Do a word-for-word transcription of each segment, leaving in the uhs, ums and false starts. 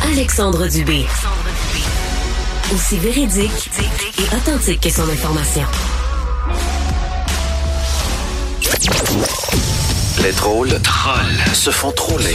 Alexandre Dubé. Aussi véridique et authentique que son information. Les drôles trolls se font troller.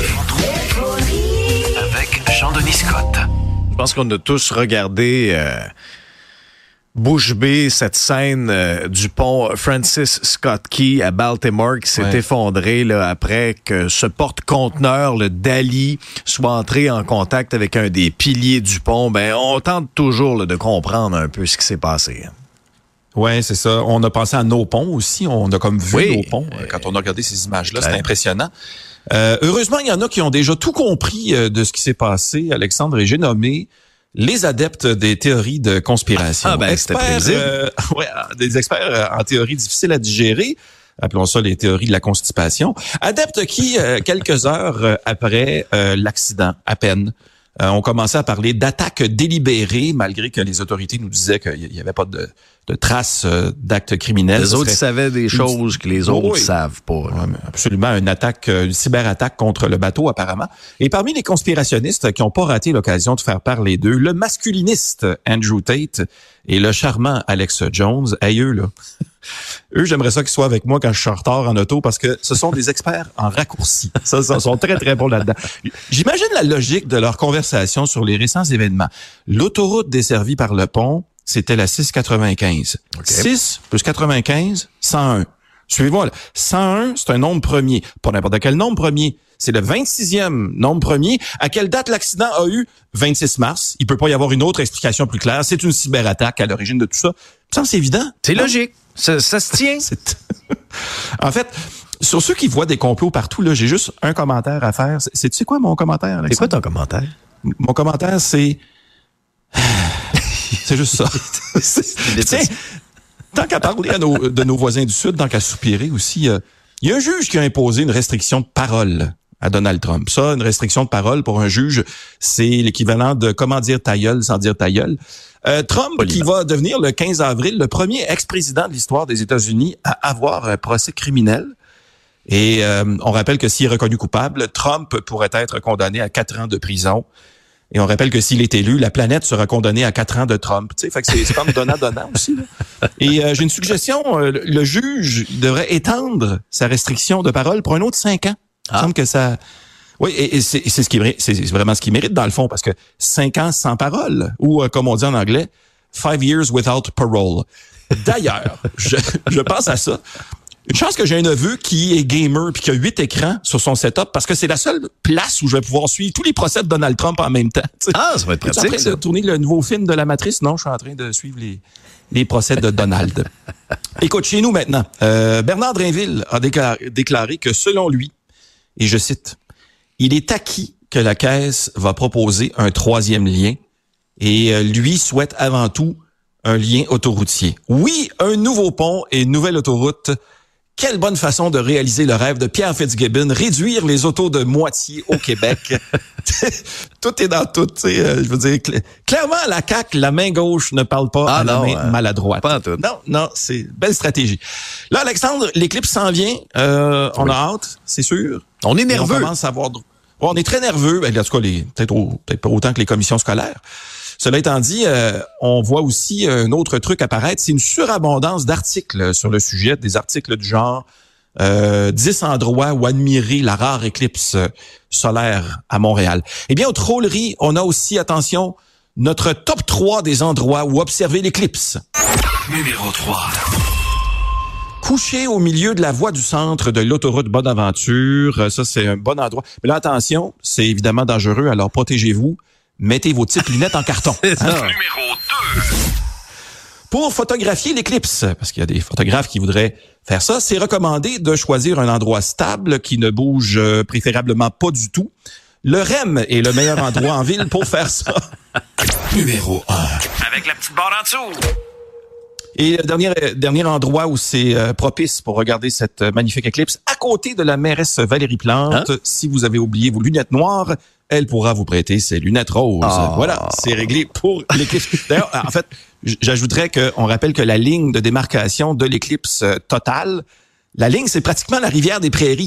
Avec Jean-Denis Scott. Je pense qu'on a tous regardé euh, bouche bée cette scène euh, du pont Francis Scott Key à Baltimore qui s'est ouais. effondré là, après que ce porte-conteneur, le Dali, soit entré en contact avec un des piliers du pont. Ben, on tente toujours là, de comprendre un peu ce qui s'est passé. Oui, c'est ça. On a pensé à nos ponts aussi. On a comme vu oui. nos ponts euh, quand on a regardé ces images-là. Ouais. C'était impressionnant. Euh, heureusement, il y en a qui ont déjà tout compris euh, de ce qui s'est passé, Alexandre, et j'ai nommé les adeptes des théories de conspiration. Ah ben, experts, c'était prévisible. Euh, ouais, des experts en théorie difficiles à digérer. Appelons ça les théories de la constipation. Adeptes qui, euh, quelques heures après euh, l'accident, à peine, euh, ont commencé à parler d'attaques délibérées, malgré que les autorités nous disaient qu'il n'y avait pas de, de traces euh, d'actes criminels. Les autres savaient des choses que les autres oui. savent pas. Ouais, absolument, une attaque, une cyberattaque contre le bateau apparemment. Et parmi les conspirationnistes qui n'ont pas raté l'occasion de faire parler d'eux, le masculiniste Andrew Tate et le charmant Alex Jones, hey, eux, là. Eux, j'aimerais ça qu'ils soient avec moi quand je suis en retard en auto parce que ce sont des experts en raccourcis. Ça, ils sont très, très bons là-dedans. J'imagine la logique de leur conversation sur les récents événements. L'autoroute desservie par le pont, c'était la six quatre-vingt-quinze. Okay. six plus quatre-vingt-quinze, cent un. Suivez-moi, là. cent un, c'est un nombre premier. Pas n'importe quel nombre premier. C'est le vingt-sixième nombre premier. À quelle date l'accident a eu? vingt-six mars. Il peut pas y avoir une autre explication plus claire. C'est une cyberattaque à l'origine de tout ça. Ça, c'est évident. C'est logique. Ça, ça se tient. En fait, sur ceux qui voient des complots partout, là, j'ai juste un commentaire à faire. C'est, tu sais quoi mon commentaire, Alexandre? C'est quoi ton commentaire? Mon commentaire, c'est... c'est juste ça. Tiens, tant qu'à parler à nos, de nos voisins du Sud, tant qu'à soupirer aussi, il euh, y a un juge qui a imposé une restriction de parole à Donald Trump. Ça, une restriction de parole pour un juge, c'est l'équivalent de comment dire ta gueule sans dire ta gueule. Euh, Trump, Poliment. Qui va devenir le quinze avril le premier ex-président de l'histoire des États-Unis à avoir un procès criminel. Et euh, on rappelle que s'il est reconnu coupable, Trump pourrait être condamné à quatre ans de prison. Et on rappelle que s'il est élu, la planète sera condamnée à quatre ans de Trump. Tu sais, fait que c'est, c'est comme donnant-donnant aussi. Là. Et euh, j'ai une suggestion. Euh, le juge devrait étendre sa restriction de parole pour un autre cinq ans. Il me semble que ça... Oui, et, et, c'est, et c'est, ce qui, c'est vraiment ce qu'il mérite dans le fond, parce que cinq ans sans parole, ou euh, comme on dit en anglais, five years without parole. D'ailleurs, je, je pense à ça. Une chance que j'ai un neveu qui est gamer puis qui a huit écrans sur son setup parce que c'est la seule place où je vais pouvoir suivre tous les procès de Donald Trump en même temps. T'sais. Ah, ça va être pratique. Tu es en train ça. de tourner le nouveau film de la Matrice? Non, je suis en train de suivre les, les procès de Donald. Écoute, chez nous maintenant, euh, Bernard Drinville a déclaré, déclaré que selon lui, et je cite, « Il est acquis que la Caisse va proposer un troisième lien et euh, lui souhaite avant tout un lien autoroutier. Oui, un nouveau pont et une nouvelle autoroute. Quelle bonne façon de réaliser le rêve de Pierre Fitzgibbon, réduire les autos de moitié au Québec. Tout est dans tout, tu sais. Euh, je veux dire, cl- clairement, la C A Q, la main gauche ne parle pas ah à non, la main euh, maladroite. Pas en tout. Non, non, c'est une belle stratégie. Là, Alexandre, l'éclipse s'en vient. Euh, on oui. a hâte, c'est sûr. On est nerveux. On commence à avoir... Bon, on est très nerveux. Ben, en tout cas, les... peut-être, au... peut-être pas autant que les commissions scolaires. Cela étant dit, euh, on voit aussi un autre truc apparaître, c'est une surabondance d'articles sur le sujet, des articles du genre euh, dix endroits où admirer la rare éclipse solaire à Montréal. Eh bien, aux trolleries, on a aussi, attention, notre top trois des endroits où observer l'éclipse. Numéro trois. Couché au milieu de la voie du centre de l'autoroute Bonaventure, ça c'est un bon endroit. Mais là, attention, c'est évidemment dangereux, alors protégez-vous. Mettez vos petites lunettes en carton. C'est ça. Hein? Numéro deux. Pour photographier l'éclipse, parce qu'il y a des photographes qui voudraient faire ça, c'est recommandé de choisir un endroit stable qui ne bouge préférablement pas du tout. Le R E M est le meilleur endroit en ville pour faire ça. Numéro un. Avec la petite barre en dessous. Et le dernier, dernier endroit où c'est euh, propice pour regarder cette euh, magnifique éclipse, à côté de la mairesse Valérie Plante, hein? Si vous avez oublié vos lunettes noires, elle pourra vous prêter ses lunettes roses. Oh. Voilà, c'est réglé pour l'éclipse. D'ailleurs, en fait, j'ajouterais qu'on rappelle que la ligne de démarcation de l'éclipse totale, la ligne, c'est pratiquement la rivière des Prairies.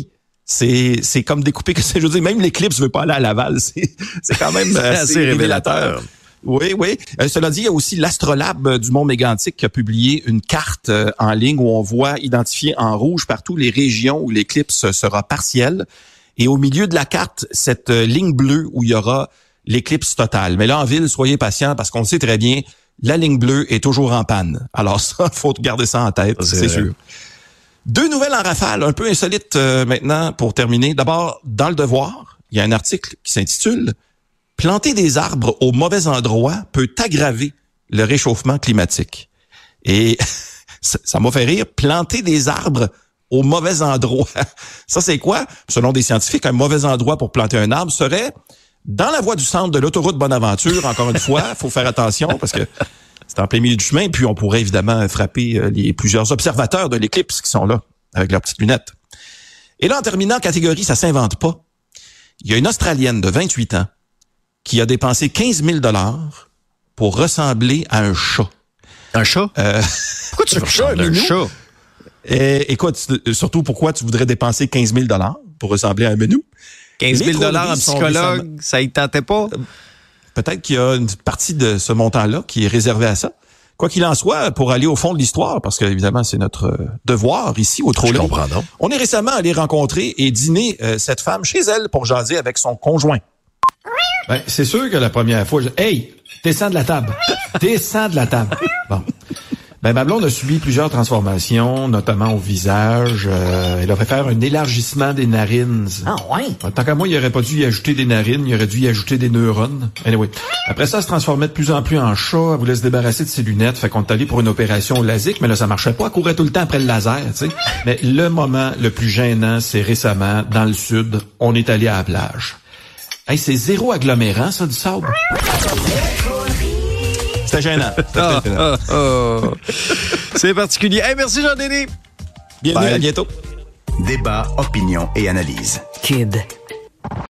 c'est c'est comme découpé que c'est. Je veux dire, même l'Éclipse veut pas aller à Laval. C'est c'est quand même c'est assez, assez révélateur. révélateur. Oui, oui. Euh, cela dit, il y a aussi l'Astrolabe du Mont Mégantic qui a publié une carte euh, en ligne où on voit identifier en rouge partout les régions où l'éclipse sera partielle. Et au milieu de la carte, cette euh, ligne bleue où il y aura l'éclipse totale. Mais là, en ville, soyez patients parce qu'on sait très bien, la ligne bleue est toujours en panne. Alors ça, faut garder ça en tête, c'est, c'est sûr. Deux nouvelles en rafale, un peu insolites euh, maintenant pour terminer. D'abord, dans Le Devoir, il y a un article qui s'intitule « Planter des arbres au mauvais endroit peut aggraver le réchauffement climatique ». Et ça, ça m'a fait rire, planter des arbres au mauvais endroit. Ça, c'est quoi? Selon des scientifiques, un mauvais endroit pour planter un arbre serait dans la voie du centre de l'autoroute Bonaventure. Encore une fois, faut faire attention parce que c'est en plein milieu du chemin. Puis on pourrait évidemment frapper les plusieurs observateurs de l'éclipse qui sont là avec leurs petites lunettes. Et là, en terminant, catégorie, ça s'invente pas. Il y a une Australienne de vingt-huit ans qui a dépensé quinze mille dollars pour ressembler à un chat. Un chat? Euh, pourquoi tu veux ressembler à un chat? Et, écoute, surtout pourquoi tu voudrais dépenser quinze mille dollars pour ressembler à un menu? quinze mille dollars en psychologue, récemment... ça y tentait pas? Peut-être qu'il y a une partie de ce montant-là qui est réservée à ça. Quoi qu'il en soit, pour aller au fond de l'histoire, parce qu'évidemment, c'est notre devoir ici au Trolley. Je comprends donc. On est récemment allé rencontrer et dîner euh, cette femme chez elle pour jaser avec son conjoint. Ben, c'est sûr que la première fois, je... Hey, descends de la table. Descends de la table. Bon. Ben, ma blonde a subi plusieurs transformations, notamment au visage. Euh, elle a fait faire un élargissement des narines. Ah ouais? Tant qu'à moi, il aurait pas dû y ajouter des narines, il aurait dû y ajouter des neurones. Anyway. Après ça, elle se transformait de plus en plus en chat. Elle voulait se débarrasser de ses lunettes. Fait qu'on est allé pour une opération LASIK, mais là, ça marchait pas. Elle courait tout le temps après le laser, tu sais. Mais le moment le plus gênant, c'est récemment, dans le sud, on est allé à la plage. Hey, c'est zéro agglomérant, ça, du sable. C'était gênant. C'était oh, oh, oh. C'est particulier. Hey, merci Jean-Denis. Bienvenue, Bye. À bientôt. Débat, opinion et analyse. Cube.